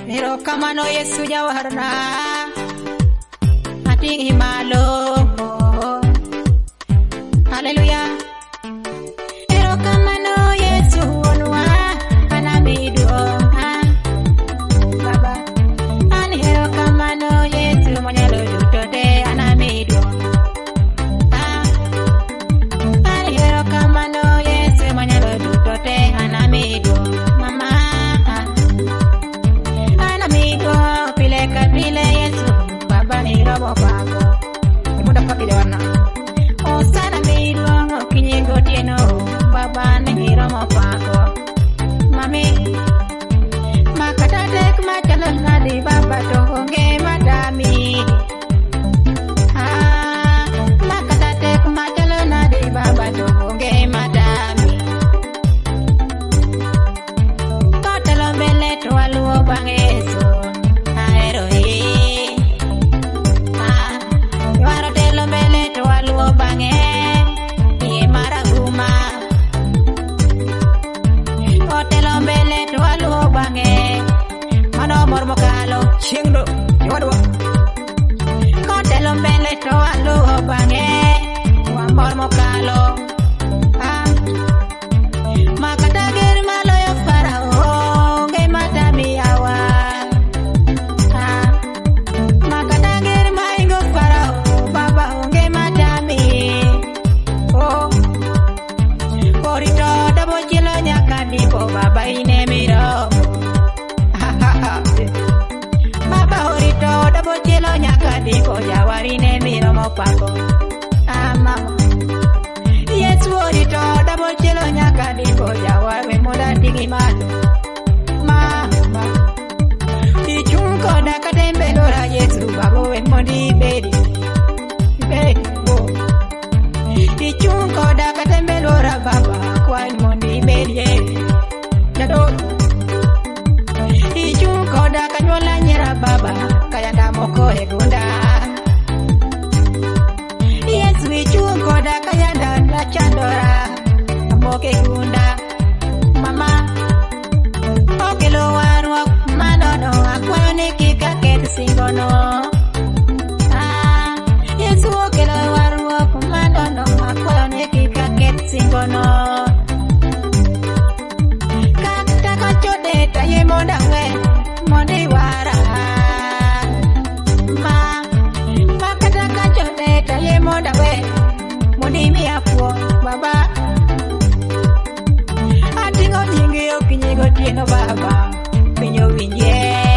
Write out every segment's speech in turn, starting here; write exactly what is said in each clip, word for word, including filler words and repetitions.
Ero kamano Yesu jawarna ating himalo. Haleluya. Ero kamano Yesu onwa anamido Baba. Ani ero kamano Yesu monyalo duto te anamido. Ani ero kamano Yesu monyalo duto te anamido. Mama anamido pile ka pile Yesu Baba ni robo bako. Muda pakile wana. Oh sana mido kinye gotieno Baba ni robo bako. Mami makata tek machalon nadi Baba to honge madami. Ah makata tek machalon nadi Baba to honge madami. Kotelo bele to aluo bangeso aero he. Ah yaro telo bele to aluo bange ye maraguma. Kotelo bele to aluo bange mano mor mokalo chiengdo ywadwa. Kotelo bele to aluo bange wa mor mokalo. Ah makata ger malo yo farao nge matami awa. Ah makata ger maingo farao Baba nge matami. Oh orito dabo chilo nyaka dipo Baba ine miro. Baba orito dabo chilo nyaka dipo jawari ne miro mopako. Ah mama Yesu orito dabo chilo nyaka dipo jawari moda tingi malo. Mama ichunko da katembe lora Yesu babo we modi bedi bedi bo. Ichunko da katembe lora Baba kwa modi bedi jado. Ichunko da kanyola nyera Baba kaya ndamoko egunda. Yesu ichunko da kaya ndanda chandora amoke gunda. Mama okelo warwa manono akwayo ni kika ket singono. Ah Yesu okelo warwa manono akwayo ni kika ket singono. Kata kachode taye monda we mondi wara. Ma makata kachode taye monda we mondi miapuo Baba. Atingo nyingi okinyi gotieno Baba pinyo winje.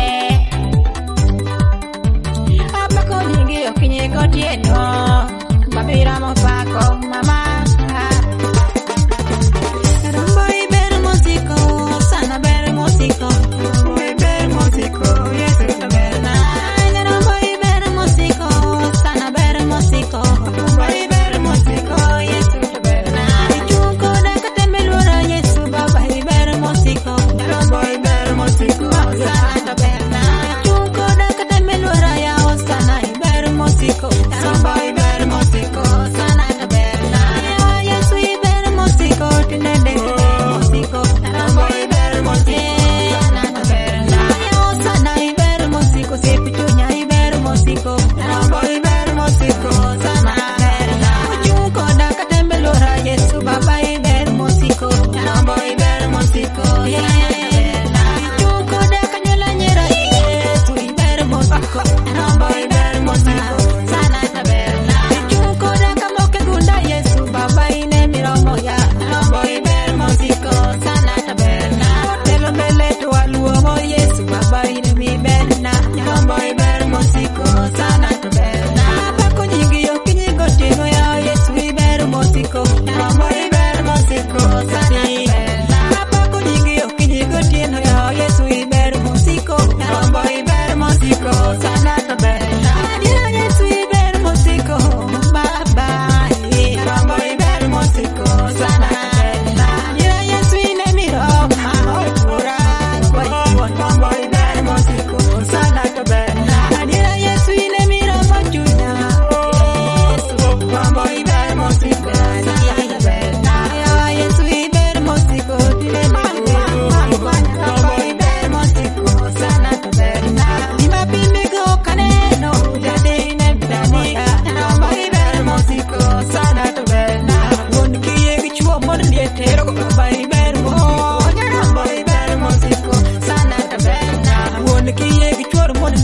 Apako nyingi okinyi gotieno babira mopako mama. Rumbo iber musiko sana ber musiko. Rumbo iber musiko Yesu to berna. Rumbo iber musiko sana ber musiko. Rumbo iber musiko Yesu to berna. Ichunko da katembe lora Yesu Baba iber musiko. Rumbo iber musiko sana to berna. Ichunko da katembe lora ya sana iber musiko. Rumbo iber musiko sana to berna.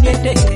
gete